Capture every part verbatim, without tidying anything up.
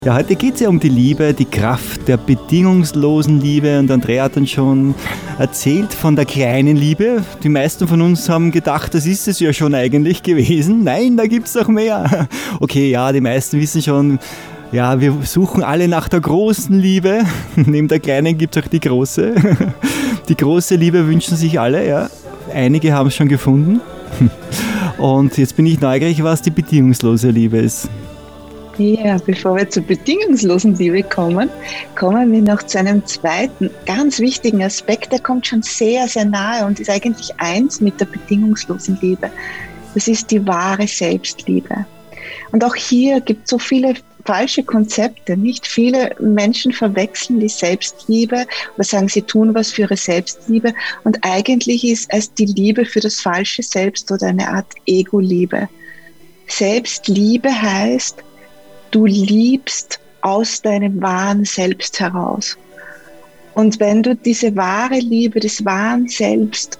Ja, heute geht es ja um die Liebe, die Kraft der bedingungslosen Liebe, und Andrea hat dann schon erzählt von der kleinen Liebe. Die meisten von uns haben gedacht, das ist es ja schon eigentlich gewesen. Nein, da gibt es noch mehr. Okay, ja, die meisten wissen schon, ja, wir suchen alle nach der großen Liebe. Neben der kleinen gibt es auch die große. Die große Liebe wünschen sich alle, ja. Einige haben es schon gefunden. Und jetzt bin ich neugierig, was die bedingungslose Liebe ist. Ja, bevor wir zur bedingungslosen Liebe kommen, kommen wir noch zu einem zweiten, ganz wichtigen Aspekt, der kommt schon sehr, sehr nahe und ist eigentlich eins mit der bedingungslosen Liebe. Das ist die wahre Selbstliebe. Und auch hier gibt es so viele falsche Konzepte. Nicht viele Menschen verwechseln die Selbstliebe oder sagen, sie tun was für ihre Selbstliebe, und eigentlich ist es die Liebe für das falsche Selbst oder eine Art Ego-Liebe. Selbstliebe heißt, du liebst aus deinem wahren Selbst heraus. Und wenn du diese wahre Liebe des wahren Selbst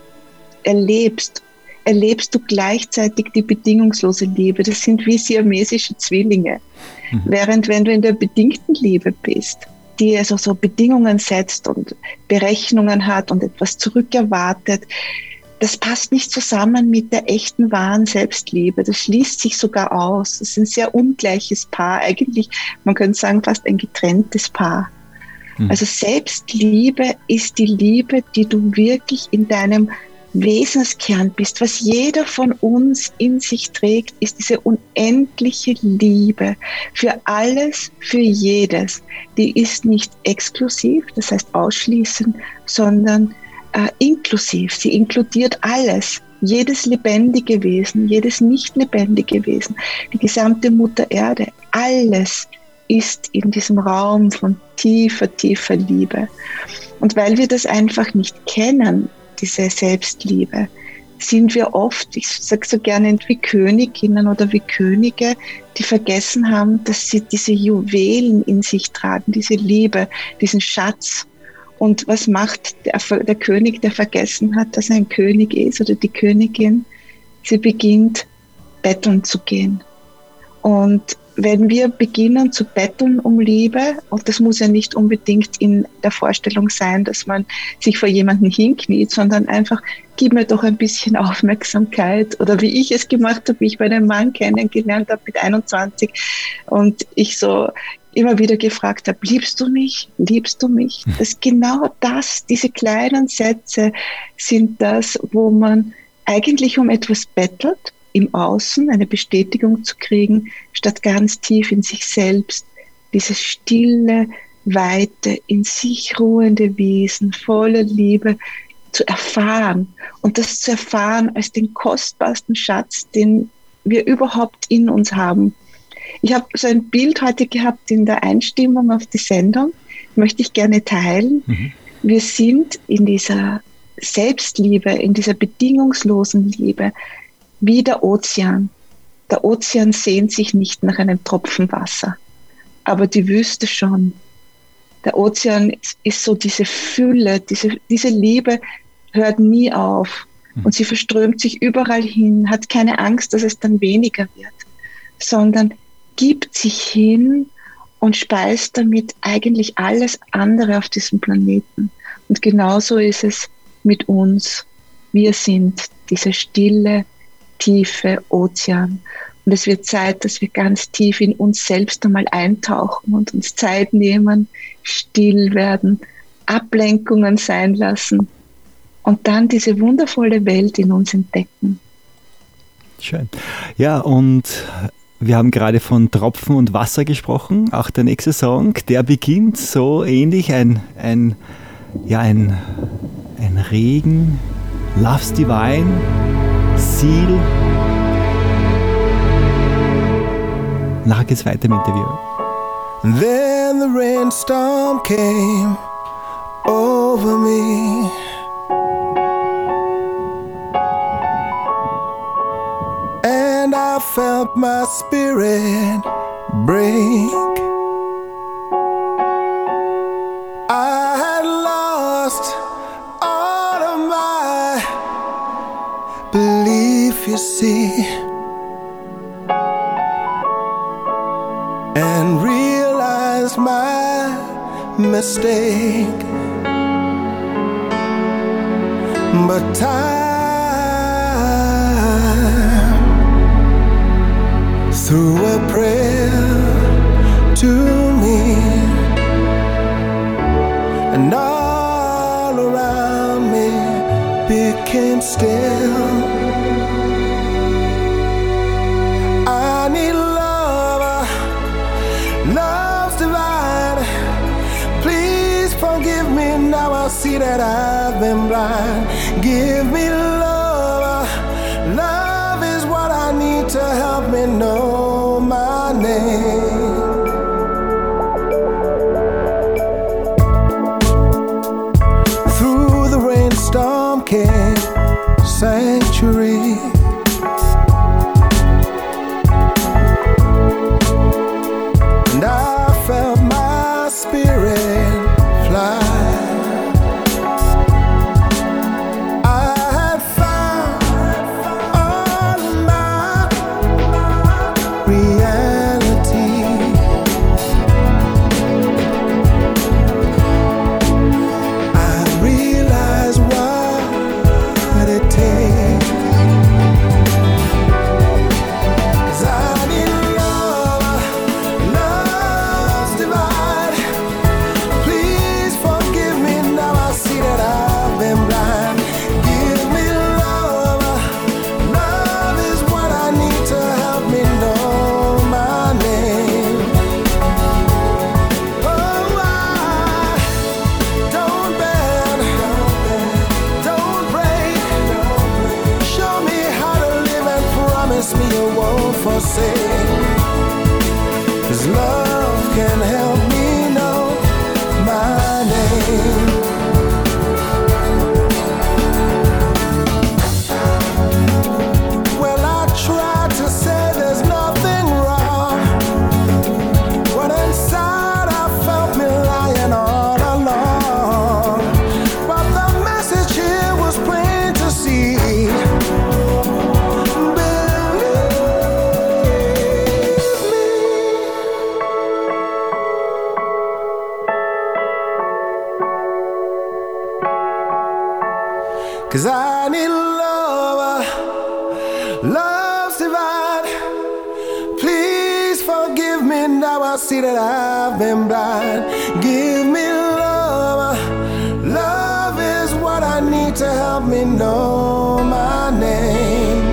erlebst, erlebst du gleichzeitig die bedingungslose Liebe. Das sind wie siamesische Zwillinge. Mhm. Während wenn du in der bedingten Liebe bist, die also so Bedingungen setzt und Berechnungen hat und etwas zurückerwartet, das passt nicht zusammen mit der echten, wahren Selbstliebe. Das schließt sich sogar aus. Das ist ein sehr ungleiches Paar. Eigentlich, man könnte sagen, fast ein getrenntes Paar. Mhm. Also Selbstliebe ist die Liebe, die du wirklich in deinem Wesenskern bist. Was jeder von uns in sich trägt, ist diese unendliche Liebe für alles, für jedes. Die ist nicht exklusiv, das heißt ausschließend, sondern Äh, inklusiv. Sie inkludiert alles, jedes lebendige Wesen, jedes nicht lebendige Wesen, die gesamte Mutter Erde, alles ist in diesem Raum von tiefer, tiefer Liebe. Und weil wir das einfach nicht kennen, diese Selbstliebe, sind wir oft, ich sage so gerne, wie Königinnen oder wie Könige, die vergessen haben, dass sie diese Juwelen in sich tragen, diese Liebe, diesen Schatz. Und was macht der, der König, der vergessen hat, dass er ein König ist, oder die Königin? Sie beginnt, betteln zu gehen. Und wenn wir beginnen zu betteln um Liebe, und das muss ja nicht unbedingt in der Vorstellung sein, dass man sich vor jemanden hinkniet, sondern einfach, gib mir doch ein bisschen Aufmerksamkeit. Oder wie ich es gemacht habe, wie ich meinen Mann kennengelernt habe mit einundzwanzig und ich so immer wieder gefragt habe, liebst du mich? Liebst du mich? Das genau das, diese kleinen Sätze sind das, wo man eigentlich um etwas bettelt, im Außen eine Bestätigung zu kriegen, statt ganz tief in sich selbst, dieses stille, weite, in sich ruhende Wesen voller Liebe zu erfahren, und das zu erfahren als den kostbarsten Schatz, den wir überhaupt in uns haben. Ich habe so ein Bild heute gehabt in der Einstimmung auf die Sendung, möchte ich gerne teilen. Mhm. Wir sind in dieser Selbstliebe, in dieser bedingungslosen Liebe wie der Ozean. Der Ozean sehnt sich nicht nach einem Tropfen Wasser, aber die Wüste schon. Der Ozean ist, ist so diese Fülle, diese, diese Liebe hört nie auf, mhm. und sie verströmt sich überall hin, hat keine Angst, dass es dann weniger wird, sondern gibt sich hin und speist damit eigentlich alles andere auf diesem Planeten. Und genauso ist es mit uns. Wir sind dieser stille, tiefe Ozean. Und es wird Zeit, dass wir ganz tief in uns selbst einmal eintauchen und uns Zeit nehmen, still werden, Ablenkungen sein lassen und dann diese wundervolle Welt in uns entdecken. Schön. Ja, und wir haben gerade von Tropfen und Wasser gesprochen. Auch der nächste Song, der beginnt so ähnlich, ein, ein, ja, ein, ein Regen, Love's Divine, Seal. Nachher geht's weiter im Interview. Then the rainstorm came over me. And I felt my spirit break. I had lost all of my belief, you see, and realized my mistake. But time, through a prayer to me, and all around me became still. I need love, love's divine. Please forgive me, now I see that I've been blind. Give me love, love is what I need to help me know my name. Through the rainstorm came sanctuary. And I felt my spirit fly. I had found all my reality. I realized what it takes. 'Cause I need love, love's divine. Please forgive me, now I see that I've been blind. Give me love, love is what I need to help me know my name. Oh, I don't bend, don't break. Show me how to live and promise me you won't forsake. 'Cause love can help me know my name. Well, I tried to say there's nothing wrong, but inside I felt me lying all along. But the message here was plain to see. Believe me. 'Cause I need love, love's divine. Please forgive me, now I see that I've been blind. Give me love, love is what I need to help me know my name.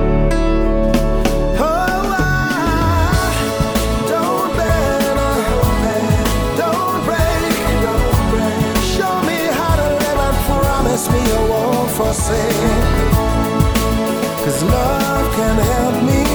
Oh, I don't bend, don't break. Show me how to live and promise me you won't forsake. 'Cause love can help me